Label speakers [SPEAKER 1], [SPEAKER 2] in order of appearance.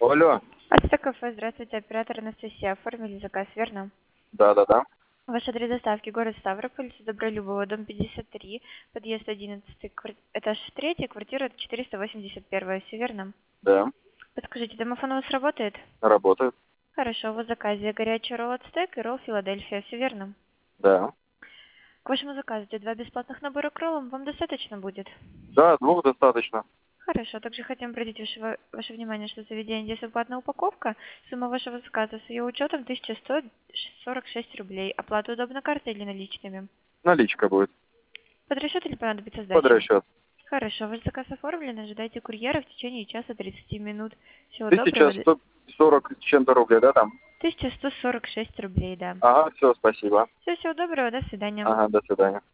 [SPEAKER 1] Алло.
[SPEAKER 2] Астакафе, здравствуйте, оператор Анастасия. Оформили заказ, верно?
[SPEAKER 1] Да-да-да.
[SPEAKER 2] Ваш адрес доставки город Ставрополь, улица Добролюбова, дом 53, подъезд 11, этаж 3, квартира 481, все верно?
[SPEAKER 1] Да.
[SPEAKER 2] Подскажите, домофон у вас работает?
[SPEAKER 1] Работает.
[SPEAKER 2] Хорошо, у вас в заказе горячий ролл от стейк и ролл Филадельфия, все верно?
[SPEAKER 1] Да.
[SPEAKER 2] К вашему заказу идет 2 бесплатных набора к роллам, вам достаточно будет?
[SPEAKER 1] Да, двух достаточно.
[SPEAKER 2] Хорошо, также хотим обратить ваше внимание, что в заведении здесь бесплатная упаковка. Сумма вашего заказа с ее учетом 1146 рублей. Оплата удобно картой или наличными?
[SPEAKER 1] Наличка будет.
[SPEAKER 2] Под расчет или понадобится
[SPEAKER 1] Под
[SPEAKER 2] сдача?
[SPEAKER 1] расчет.
[SPEAKER 2] Хорошо, ваш заказ оформлен, ожидайте курьера в течение часа 30 минут. Всего доброго.
[SPEAKER 1] 1140 с чем-то рублей, да, там?
[SPEAKER 2] 1146 рублей, да.
[SPEAKER 1] Ага, все, спасибо.
[SPEAKER 2] Всего доброго, до свидания.
[SPEAKER 1] Ага, до свидания.